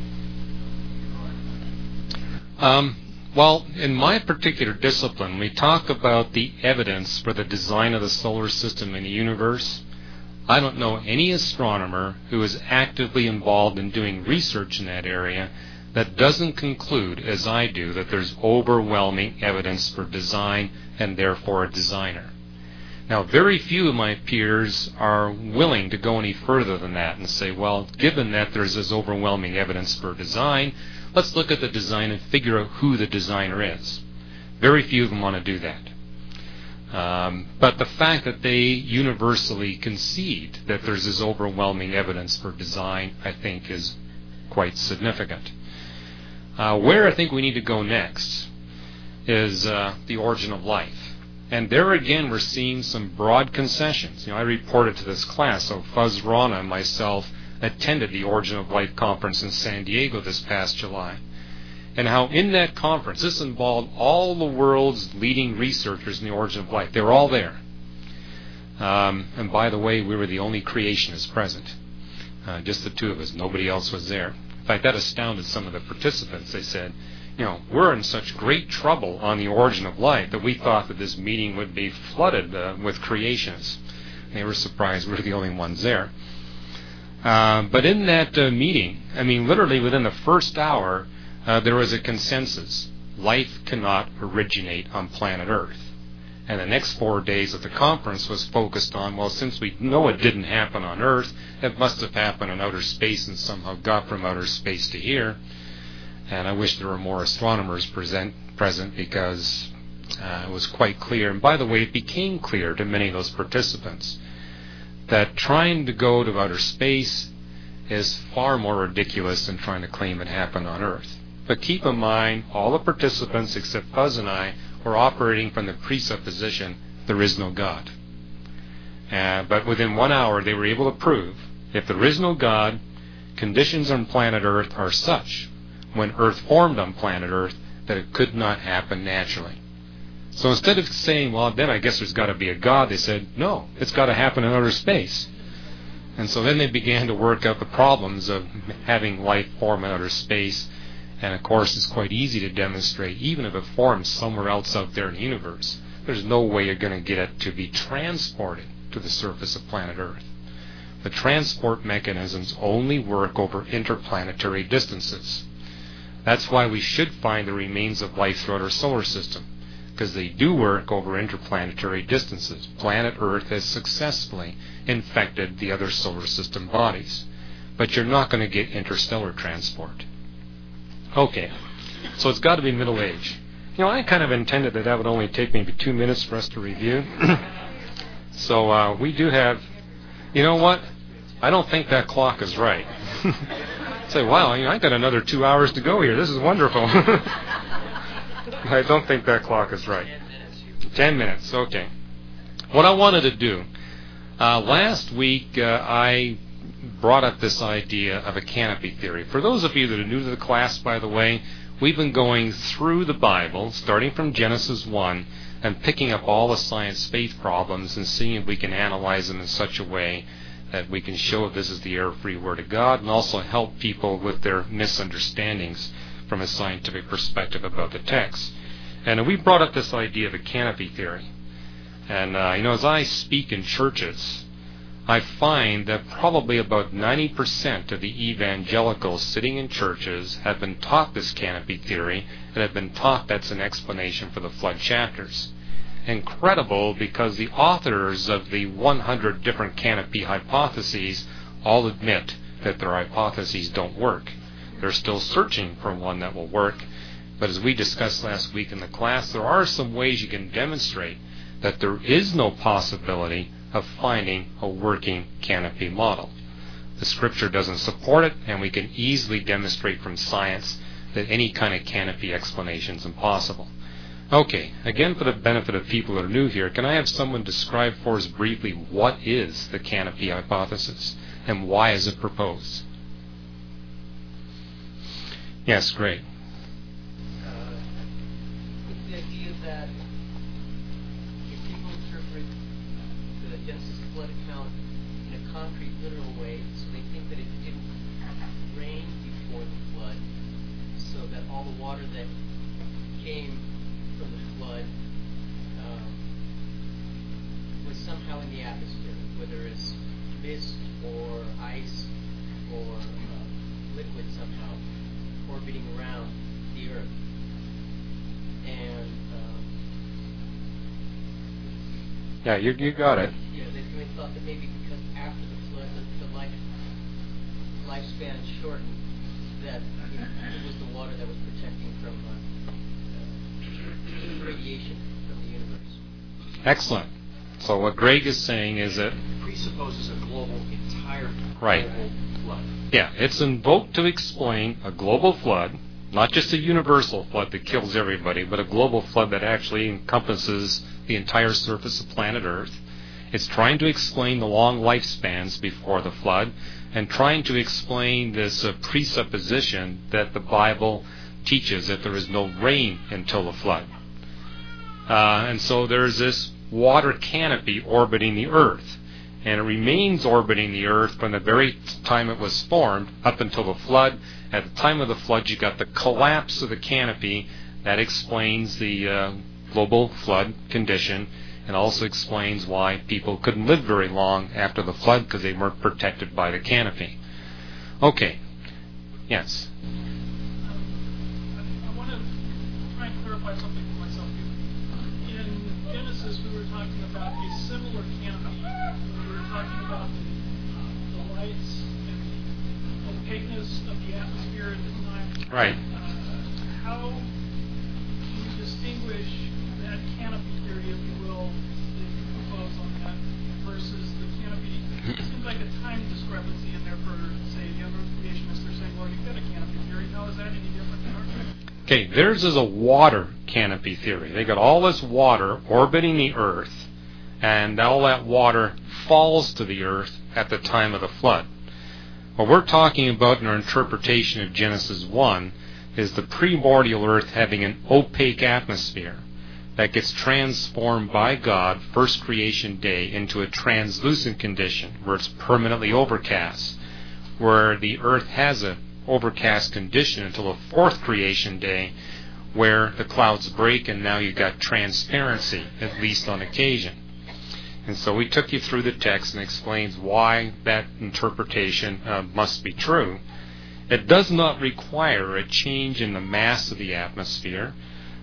[SPEAKER 4] of your argument?
[SPEAKER 1] Well, in my particular discipline, we talk about the evidence for the design of the solar system and the universe. I don't know any astronomer who is actively involved in doing research in that area that doesn't conclude, as I do, that there's overwhelming evidence for design and therefore a designer. Now, very few of my peers are willing to go any further than that and say, well, given that there's this overwhelming evidence for design, let's look at the design and figure out who the designer is. Very few of them want to do that. But the fact that they universally concede that there's this overwhelming evidence for design, I think, is quite significant. Where I think we need to go next is the origin of life. And there again, we're seeing some broad concessions. I reported to this class, so Fuzz Rana and myself attended the Origin of Life conference in San Diego this past July. And how in that conference, this involved all the world's leading researchers in the origin of life. They were all there. And by the way, we were the only creationists present. Just the two of us. Nobody else was there. In fact, that astounded some of the participants. They said, we're in such great trouble on the origin of life that we thought that this meeting would be flooded with creationists. They were surprised we were the only ones there. But in that meeting, literally within the first hour, there was a consensus. Life cannot originate on planet Earth. And the next 4 days of the conference was focused on, well, since we know it didn't happen on Earth, it must have happened in outer space and somehow got from outer space to here. And I wish there were more astronomers present because it was quite clear. And by the way, it became clear to many of those participants that trying to go to outer space is far more ridiculous than trying to claim it happened on Earth. But keep in mind, all the participants except Fuzz and I were operating from the presupposition there is no God. But within 1 hour, they were able to prove if there is no God, conditions on planet Earth are such when Earth formed on planet Earth that it could not happen naturally. So instead of saying, well, then I guess there's got to be a God, they said, no, it's got to happen in outer space. And so then they began to work out the problems of having life form in outer space. And of course, it's quite easy to demonstrate, even if it forms somewhere else out there in the universe, there's no way you're going to get it to be transported to the surface of planet Earth. The transport mechanisms only work over interplanetary distances. That's why we should find the remains of life throughout our solar system. because they do work over interplanetary distances. Planet Earth has successfully infected the other solar system bodies. But you're not going to get interstellar transport. Okay, so it's got to be middle age. I kind of intended that would only take maybe 2 minutes for us to review. So we do have, you know what? I don't think that clock is right. Say, wow, I got another 2 hours to go here. This is wonderful. I don't think that clock is right. 10 minutes, okay. What I wanted to do, last week I brought up this idea of a canopy theory. For those of you that are new to the class, by the way, we've been going through the Bible, starting from Genesis 1, and picking up all the science faith problems and seeing if we can analyze them in such a way that we can show if this is the error-free Word of God, and also help people with their misunderstandings from a scientific perspective about the text. And we brought up this idea of a canopy theory. And, as I speak in churches, I find that probably about 90% of the evangelicals sitting in churches have been taught this canopy theory and have been taught that's an explanation for the flood chapters. Incredible, because the authors of the 100 different canopy hypotheses all admit that their hypotheses don't work. They're still searching for one that will work. But as we discussed last week in the class, there are some ways you can demonstrate that there is no possibility of finding a working canopy model. The Scripture doesn't support it, and we can easily demonstrate from science that any kind of canopy explanation is impossible. Okay, again, for the benefit of people that are new here, can I have someone describe for us briefly what is the canopy hypothesis and why is it proposed? Yes, great.
[SPEAKER 3] It's the idea that if people interpret the Genesis flood account in a concrete, literal way, so they think that it didn't rain before the flood, so that all the water that came from the flood was somehow in the atmosphere, whether it's mist or ice or liquid somehow orbiting around the earth. And
[SPEAKER 1] Yeah, you got it.
[SPEAKER 3] They thought that maybe because after the flood the lifespan shortened, that it was the water that was protecting from radiation from the universe.
[SPEAKER 1] Excellent. So what Greg is saying is that
[SPEAKER 5] presupposes a entire
[SPEAKER 1] right.
[SPEAKER 5] global flood.
[SPEAKER 1] Yeah, it's invoked to explain a global flood, not just a universal flood that kills everybody, but a global flood that actually encompasses the entire surface of planet Earth. It's trying to explain the long lifespans before the flood and trying to explain this presupposition that the Bible teaches that there is no rain until the flood. And so there's this water canopy orbiting the Earth. And it remains orbiting the Earth from the very time it was formed up until the flood. At the time of the flood, you got the collapse of the canopy. That explains the global flood condition, and also explains why people couldn't live very long after the flood because they weren't protected by the canopy. Okay. Yes.
[SPEAKER 6] I want to try and clarify something for myself here. In Genesis, we were talking about a similar canopy. We were talking about the lights and the opaqueness of the atmosphere at the time.
[SPEAKER 1] Right.
[SPEAKER 6] How can you distinguish that canopy theory, if you will, that you propose on that versus the canopy? It seems like a time discrepancy in there for, say, the other creationists are saying, well, you've got a canopy theory. How is that any different than ours?
[SPEAKER 1] Okay, theirs is a water canopy theory. They got all this water orbiting the Earth, and all that water falls to the Earth at the time of the flood. What we're talking about in our interpretation of Genesis 1 is the primordial Earth having an opaque atmosphere that gets transformed by God first creation day into a translucent condition where it's permanently overcast, where the Earth has an overcast condition until the fourth creation day where the clouds break and now you've got transparency, at least on occasion. And so we took you through the text and explains why that interpretation must be true. It does not require a change in the mass of the atmosphere.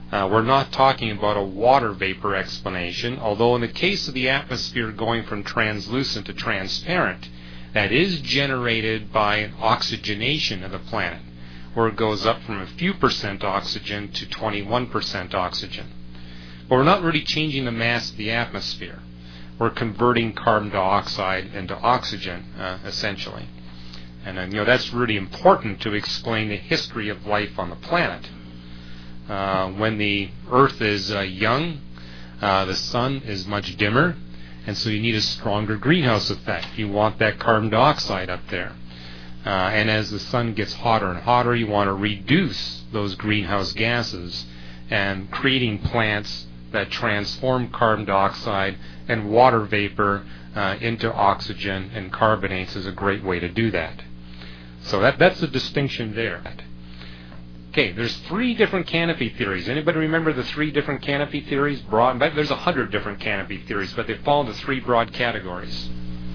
[SPEAKER 1] We're not talking about a water vapor explanation, although in the case of the atmosphere going from translucent to transparent, that is generated by an oxygenation of the planet, where it goes up from a few percent oxygen to 21% oxygen. But we're not really changing the mass of the atmosphere. We're converting carbon dioxide into oxygen, essentially. And that's really important to explain the history of life on the planet. When the Earth is young, the sun is much dimmer, and so you need a stronger greenhouse effect. You want that carbon dioxide up there. And as the sun gets hotter and hotter, you want to reduce those greenhouse gases, and creating plants that transform carbon dioxide and water vapor into oxygen and carbonates is a great way to do that. So that's the distinction there. Okay, there's 3 different canopy theories. Anybody remember the 3 different canopy theories? There's 100 different canopy theories, but they fall into 3 broad categories.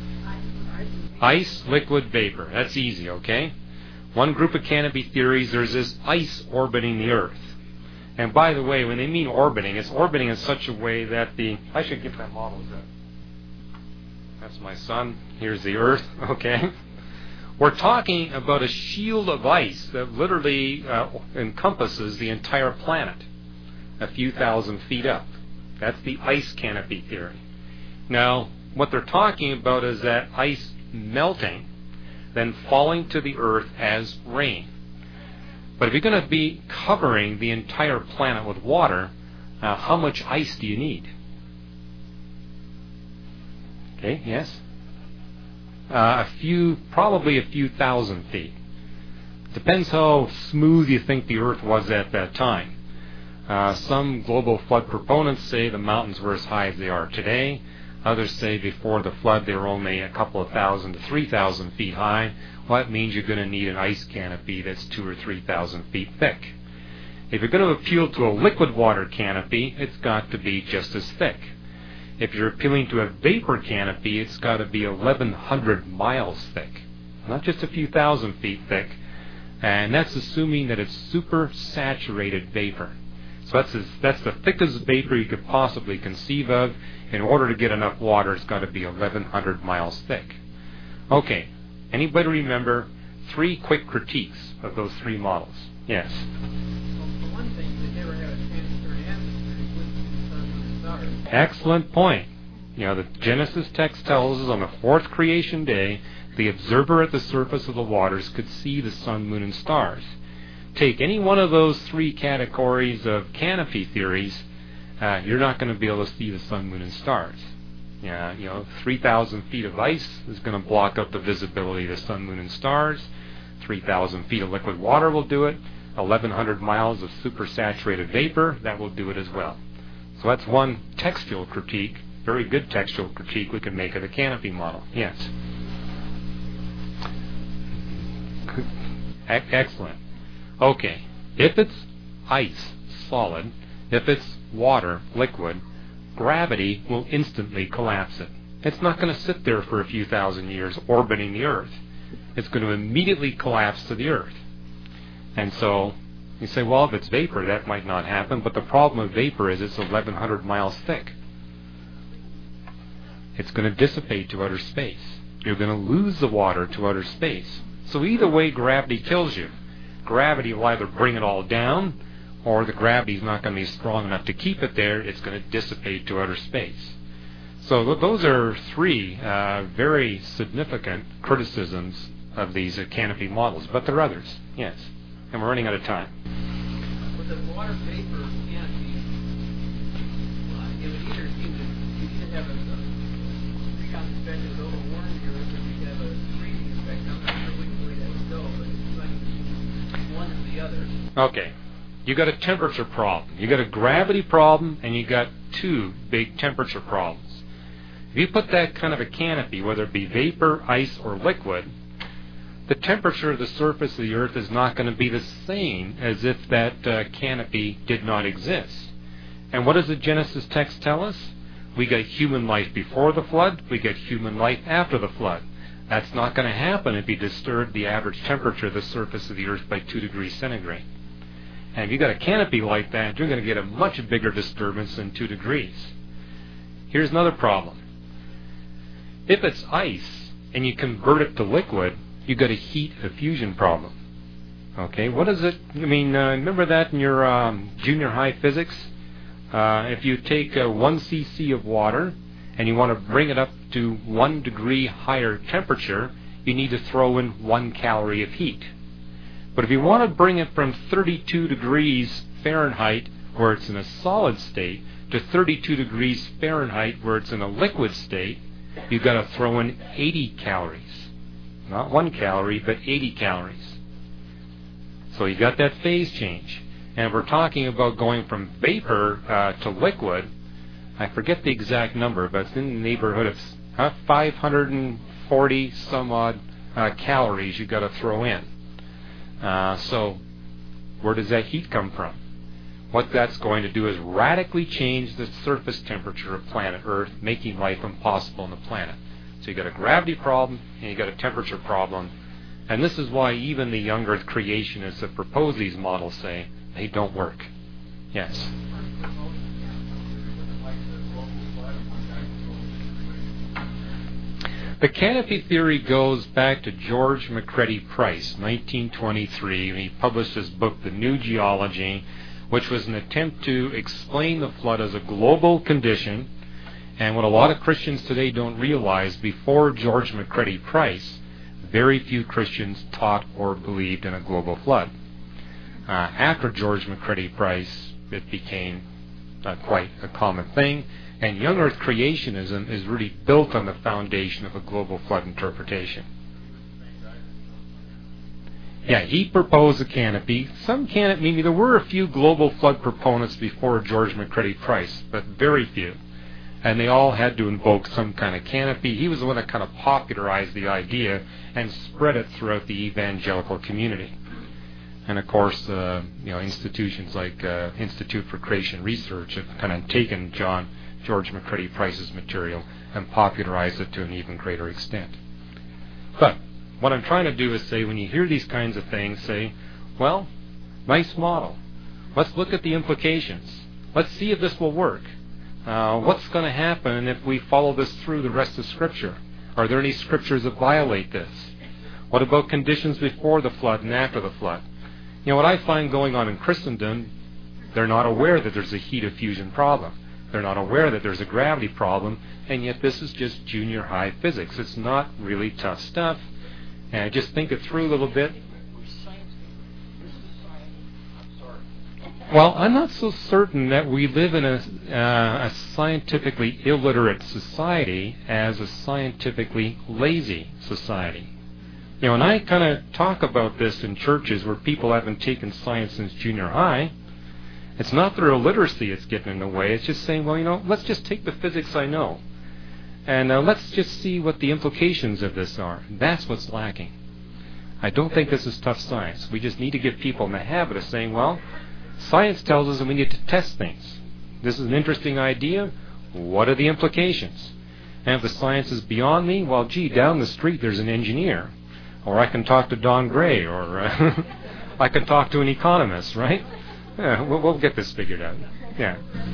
[SPEAKER 1] Ice, liquid, vapor. That's easy, okay? One group of canopy theories, there's this ice orbiting the Earth. And by the way, when they mean orbiting, it's orbiting in such a way that I should get that model. That's my sun. Here's the Earth, okay? We're talking about a shield of ice that literally encompasses the entire planet, a few thousand feet up. That's the ice canopy theory. Now, what they're talking about is that ice melting, then falling to the Earth as rain. But if you're going to be covering the entire planet with water, how much ice do you need? Okay, yes? Probably a few thousand feet. Depends how smooth you think the Earth was at that time. Some global flood proponents say the mountains were as high as they are today. Others say before the flood they were only a couple of thousand to 3,000 feet high. Well, that means you're going to need an ice canopy that's 2,000 or 3,000 feet thick. If you're going to appeal to a liquid water canopy, it's got to be just as thick. If you're appealing to a vapor canopy, it's got to be 1,100 miles thick, not just a few thousand feet thick. And that's assuming that it's super saturated vapor. So that's the thickest vapor you could possibly conceive of. In order to get enough water, it's got to be 1,100 miles thick. Okay, anybody remember 3 quick critiques of those 3 models? Yes?
[SPEAKER 3] Well, for one thing, they never have a transparent atmosphere. It wouldn't be the sun and the stars.
[SPEAKER 1] Excellent point. The Genesis text tells us on the 4th creation day, the observer at the surface of the waters could see the sun, moon, and stars. Take any one of those 3 categories of canopy theories, you're not going to be able to see the sun, moon, and stars. 3,000 feet of ice is going to block out the visibility of the sun, moon, and stars. 3,000 feet of liquid water will do it. 1,100 miles of supersaturated vapor, that will do it as well. So that's one textual critique, very good textual critique we can make of the canopy model. Yes? Excellent. Okay, if it's ice, solid, if it's water, liquid, gravity will instantly collapse it. It's not going to sit there for a few thousand years orbiting the Earth. It's going to immediately collapse to the Earth. And so you say, well, if it's vapor, that might not happen, but the problem with vapor is it's 1,100 miles thick. It's going to dissipate to outer space. You're going to lose the water to outer space. So either way, gravity kills you. Gravity will either bring it all down, or the gravity is not going to be strong enough to keep it there. It's going to dissipate to outer space. So those are 3 very significant criticisms of these canopy models. But there are others, yes. And we're running out of time.
[SPEAKER 3] With the water vapor canopy, it would either seem that you either have a recon effect that would overwarm the Earth, or you have a freezing effect. I'm not sure which way that would go, but it's like one or the other.
[SPEAKER 1] Okay. You got a temperature problem. You got a gravity problem, and you got 2 big temperature problems. If you put that kind of a canopy, whether it be vapor, ice, or liquid, the temperature of the surface of the Earth is not going to be the same as if that canopy did not exist. And what does the Genesis text tell us? We got human life before the flood, we got human life after the flood. That's not going to happen if you disturb the average temperature of the surface of the Earth by 2 degrees centigrade. And if you've got a canopy like that, you're going to get a much bigger disturbance than 2 degrees. Here's another problem. If it's ice and you convert it to liquid, you've got a heat diffusion problem. Okay, what is it? I mean, remember that in your junior high physics? If you take 1 cc of water and you want to bring it up to 1 degree higher temperature, you need to throw in 1 calorie of heat. But if you want to bring it from 32 degrees Fahrenheit, where it's in a solid state, to 32 degrees Fahrenheit, where it's in a liquid state, you've got to throw in 80 calories. Not 1 calorie, but 80 calories. So you got that phase change. And we're talking about going from vapor to liquid. I forget the exact number, but it's in the neighborhood of 540 some odd calories you've got to throw in. So where does that heat come from? What that's going to do is radically change the surface temperature of planet Earth, making life impossible on the planet. So you've got a gravity problem and you've got a temperature problem. And this is why even the young Earth creationists that propose these models say they don't work. Yes? The canopy theory goes back to George McCready Price, 1923, when he published his book, The New Geology, which was an attempt to explain the flood as a global condition. And what a lot of Christians today don't realize, before George McCready Price, very few Christians taught or believed in a global flood. After George McCready Price, it became quite a common thing. And young Earth creationism is really built on the foundation of a global flood interpretation. Yeah, he proposed a canopy. There were a few global flood proponents before George McCready Price, but very few. And they all had to invoke some kind of canopy. He was the one that kind of popularized the idea and spread it throughout the evangelical community. And of course, institutions like Institute for Creation Research have kind of taken George McCready Price's material and popularized it to an even greater extent. But what I'm trying to do is say, when you hear these kinds of things, say, well, nice model. Let's look at the implications. Let's see if this will work. What's going to happen if we follow this through the rest of Scripture? Are there any Scriptures that violate this? What about conditions before the flood and after the flood? What I find going on in Christendom, they're not aware that there's a heat diffusion problem. They're not aware that there's a gravity problem, and yet this is just junior high physics. It's not really tough stuff. And just think it through a little bit. Well, I'm not so certain that we live in a scientifically illiterate society as a scientifically lazy society. And I kind of talk about this in churches where people haven't taken science since junior high. It's not their illiteracy that's getting in the way. It's just saying, well, let's just take the physics I know. And let's just see what the implications of this are. That's what's lacking. I don't think this is tough science. We just need to get people in the habit of saying, well, science tells us that we need to test things. This is an interesting idea. What are the implications? And if the science is beyond me, well, gee, down the street there's an engineer. Or I can talk to Don Gray, or I can talk to an economist, right? Yeah, we'll get this figured out. Yeah.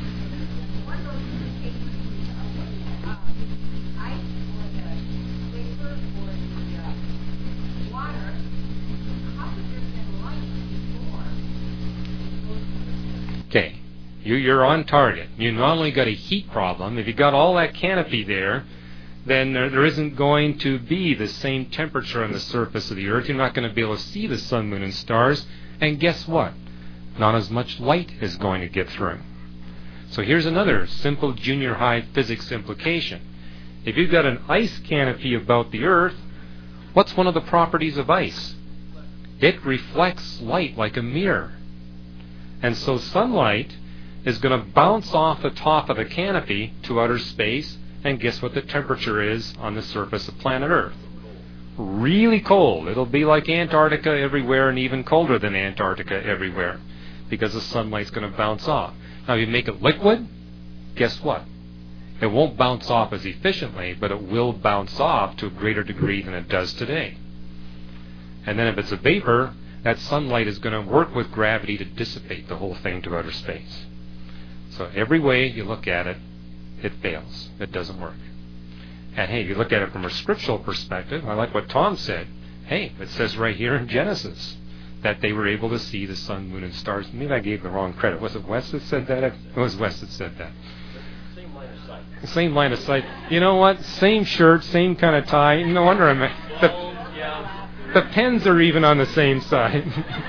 [SPEAKER 1] Okay, you're on target. You not only got a heat problem, if you got all that canopy there, then there isn't going to be the same temperature on the surface of the Earth. You're not going to be able to see the sun, moon, and stars. And guess what? Not as much light is going to get through. So here's another simple junior high physics implication. If you've got an ice canopy about the Earth, what's one of the properties of ice? It reflects light like a mirror. And so sunlight is going to bounce off the top of the canopy to outer space, and guess what the temperature is on the surface of planet Earth? Really cold. It'll be like Antarctica everywhere, and even colder than Antarctica everywhere, because the sunlight's going to bounce off. Now, if you make it liquid, guess what? It won't bounce off as efficiently, but it will bounce off to a greater degree than it does today. And then if it's a vapor, that sunlight is going to work with gravity to dissipate the whole thing to outer space. So every way you look at it, it fails. It doesn't work. And hey, if you look at it from a scriptural perspective, I like what Tom said. Hey, it says right here in Genesis that they were able to see the sun, moon, and stars. Maybe I gave the wrong credit. Was it Wes that said that? It was Wes that said that.
[SPEAKER 3] Same line of sight.
[SPEAKER 1] Same line of sight. You know what? Same shirt, same kind of tie. No wonder the pens are even on the same side.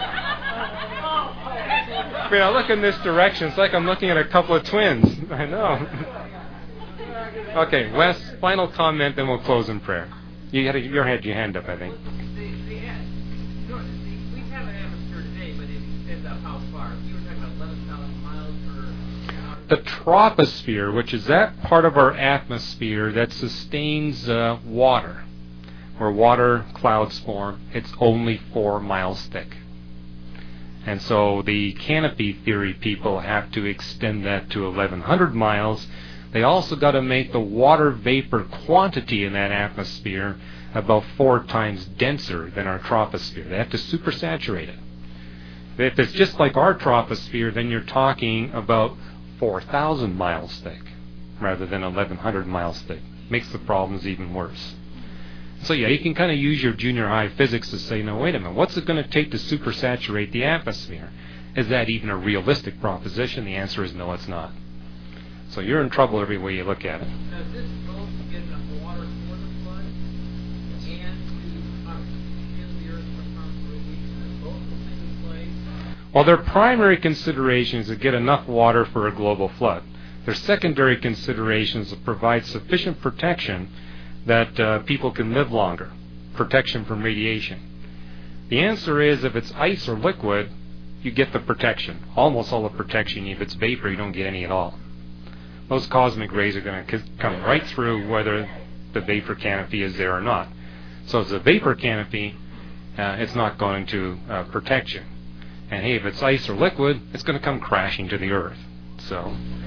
[SPEAKER 1] When I look in this direction, it's like I'm looking at a couple of twins. I know. Okay, Wes, final comment, then we'll close in prayer. You had your hand up, I think.
[SPEAKER 7] We have an atmosphere today, but it depends on how far. You were talking about 11,000 miles per...
[SPEAKER 1] The troposphere, which is that part of our atmosphere that sustains water, where water clouds form, it's only 4 miles thick. And so the canopy theory people have to extend that to 1,100 miles. They also got to make the water vapor quantity in that atmosphere about 4 times denser than our troposphere. They have to supersaturate it. If it's just like our troposphere, then you're talking about 4,000 miles thick rather than 1,100 miles thick. Makes the problems even worse. So yeah, you can kind of use your junior high physics to say, no, wait a minute, what's it going to take to supersaturate the atmosphere? Is that even a realistic proposition? The answer is no, it's not. So you're in trouble every way you look at it.
[SPEAKER 7] Does this both get enough water for the flood and to give the earth one time for a week? And both will come into play?
[SPEAKER 1] Well, their primary consideration is to get enough water for a global flood. Their secondary consideration is to provide sufficient protection that people can live longer, protection from radiation. The answer is, if it's ice or liquid, you get the protection. Almost all the protection. If it's vapor, you don't get any at all. Those cosmic rays are going to come right through whether the vapor canopy is there or not. So as a vapor canopy, it's not going to protect you. And hey, if it's ice or liquid, it's going to come crashing to the earth. So.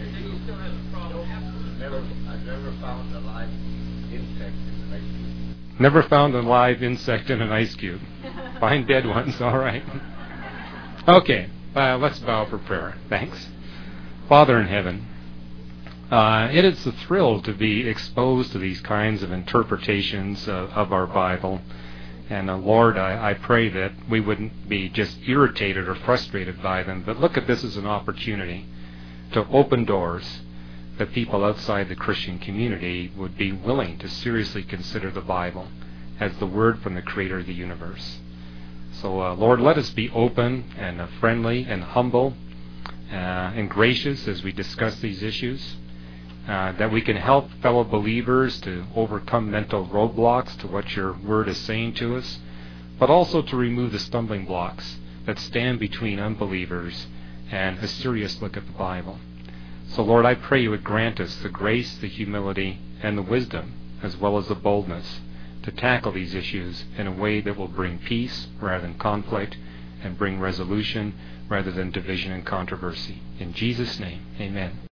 [SPEAKER 4] I've never found a live insect in an ice cube.
[SPEAKER 1] Never found a live insect in an ice cube. Find dead ones, all right. Okay, let's bow for prayer. Thanks. Father in heaven, it is a thrill to be exposed to these kinds of interpretations of our Bible. And Lord, I pray that we wouldn't be just irritated or frustrated by them, but look at this as an opportunity to open doors that people outside the Christian community would be willing to seriously consider the Bible as the word from the Creator of the universe. So, Lord, let us be open and friendly and humble and gracious as we discuss these issues, that we can help fellow believers to overcome mental roadblocks to what your word is saying to us, but also to remove the stumbling blocks that stand between unbelievers and a serious look at the Bible. So, Lord, I pray you would grant us the grace, the humility, and the wisdom, as well as the boldness, to tackle these issues in a way that will bring peace rather than conflict, and bring resolution rather than division and controversy. In Jesus' name, amen.